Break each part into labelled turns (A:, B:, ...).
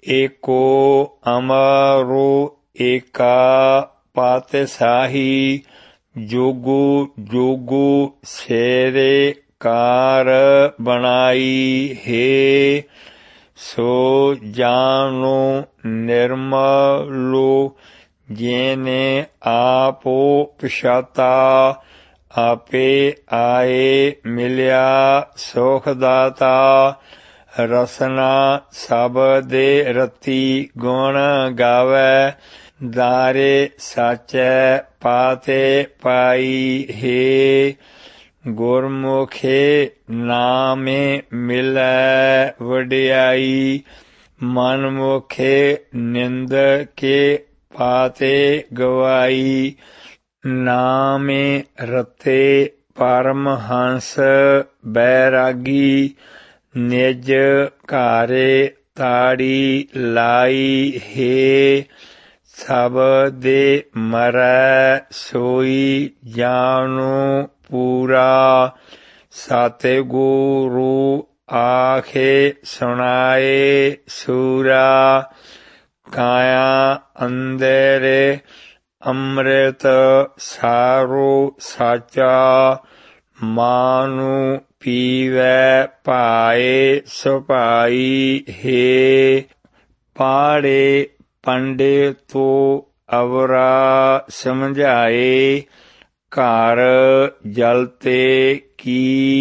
A: एको अमरो एका पातशाही जोगो जोगो शेरे कार बनाई हे सो जानो निर्मलो जेने आपो पछाता आपे आए मिलिया सुखदाता रसना सब दे रति गुण गावै दारे साचै पाते पाई हे गुरमुखे नामे मिलै वडियाई मनमुखे निंद के पाते गवाई नामे रते परमहंस बैरागी निज घारे ताड़ी लाई हे सब दे मरै सोई जानो पूरा सतगुरु आखे सुनाए सूरा काया अंदर अमृत सारो साचा मानु पीवै पाए सुपाई हे पाड़े पंडितो अवरा समझाए घर जलते की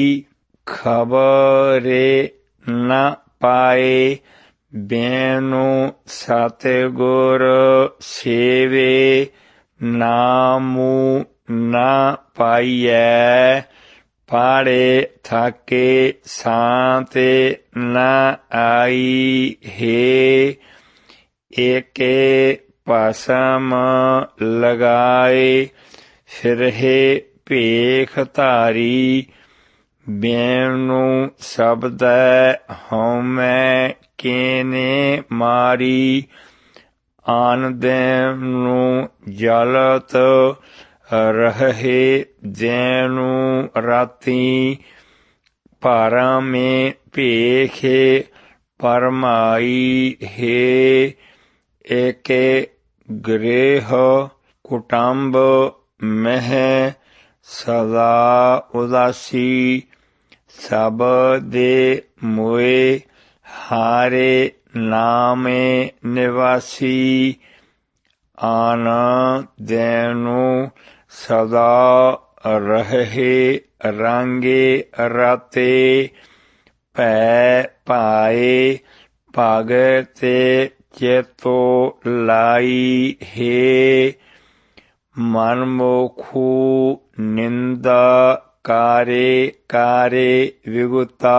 A: खबरे न पाए बेनु सतगुर सेवे नामू न पाइयै पाड़े थाके सांते न आई हे एके भस्म लगाए फिरहे भेख धारी बेनु शब्द हौमै केने मारी आन देनु जलत रहे देनु राती पारा में भेखे परमाई हे एके गृह कुटुंब मह सदा उदासी सब दे मोए हारे नामे निवासी आन देनु सदा रहे रंगे राते पै पाए भगते चेतो लाई हे मनमुखु निंदा कारे कारे विगुता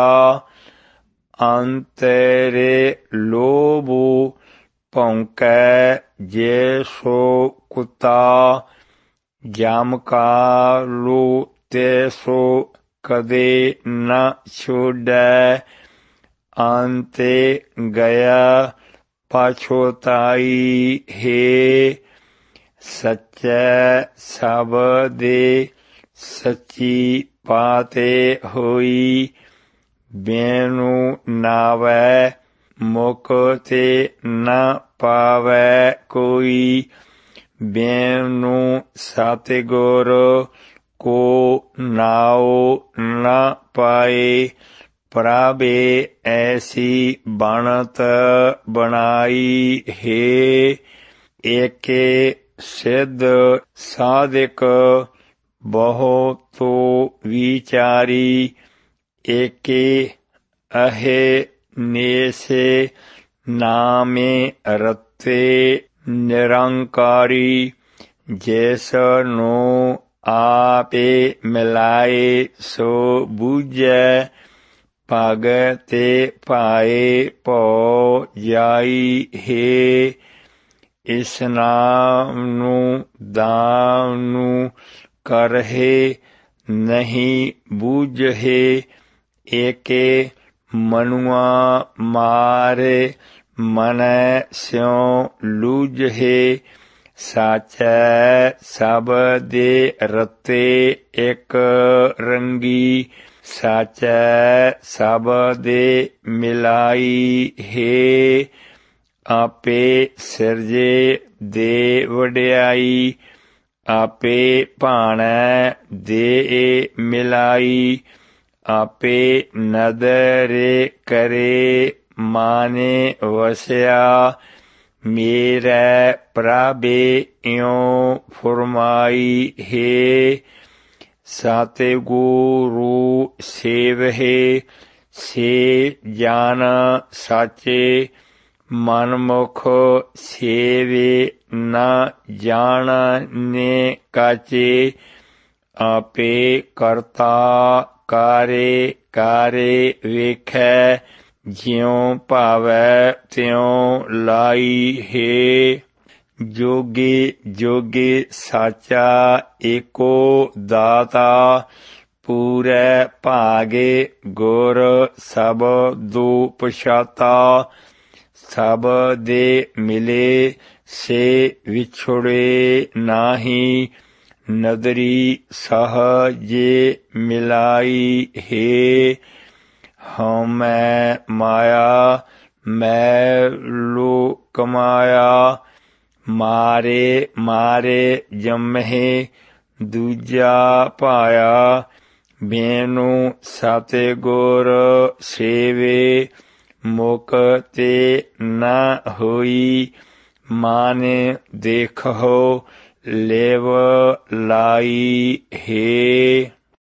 A: अंतरे लोभु भौंकै जैसो कुत्ता जामकालू तैसो कदे न छोड़ै अंते गया पछोताई हे सच्चै सब दे सच्ची पाते होई बेनु नावै मुक्ति न पावै कोई बेनु सतगुर को नाओ न पाए प्रभे ऐसी बनत बनाई हे एके सिद्ध साधिक बहुत विचारी एके अहे नेसे नामे रते निरंकारी जैसनो आपे मिलाए सो बूझै भगते पाए पौ जाई हे इस नाम नू दानु करहे नहीं बूझहे एके मनुआ मारे मनै स्यों लूझहे साचै सब दे रते एक रंगी साचै सब दे मिलाई हे ਆਪੇ ਸਿਰਜੇ ਦੇ ਵਡਿਆਈ, ਆਪੇ ਭਾਣੈ ਦੇ ਮਿਲਾਈ, ਆਪੇ ਨਦਰੇ ਕਰੇ ਮਾਨੇ ਵਸਿਆ, ਮੇਰੇ ਪ੍ਰਭੇ ਇਉ ਫੁਰਮਾਈ ਹੈ। ਸਤਿਗੁਰੂ ਸੇਵਹਿ ਸੇ ਜਾਨ ਸਾਚੇ, ਮਨਮੁਖ ਸੇਵੇ ਨ ਜਾਣਨੇ ਕਾਚੇ, ਆਪੇ ਕਰਤਾ ਕਾਰੇ ਕਾਰੇ ਵੇਖੈ, ਜਿਉ ਭਾਵੈ ਤਿਉ ਲਾਈ ਹੈ। ਜੋਗੀ ਜੋਗੀ ਸਾਚਾ ਏਕੋ ਦਾਤਾ, ਪੂਰੈ ਭਾਗੇ ਗੁਰ ਸਬਦੁ ਪਛਾਤਾ, ਸਭ ਦੇ ਮਿਲੇ ਸੇ ਵਿਛੁੜੇ ਨਾਹੀ, ਨਦਰੀ ਸਹਜੇ ਮਿਲਾਈ ਹੈ। ਹਉਮੈ ਮਾਇਆ ਮੈਲੁ ਕਮਾਇਆ, ਮਾਰੇ ਮਾਰੇ ਜੰਮਹਿ ਦੂਜਾ ਪਾਇਆ, ਬੇਨੂ ਸਤਿਗੁਰ ਸੇਵੇ ਮੁਕਤਿ ਨ ਹੋਈ, ਮਾਨਿ ਦੇਖਹੁ ਲਿਵ ਲਾਈ ਹੈ।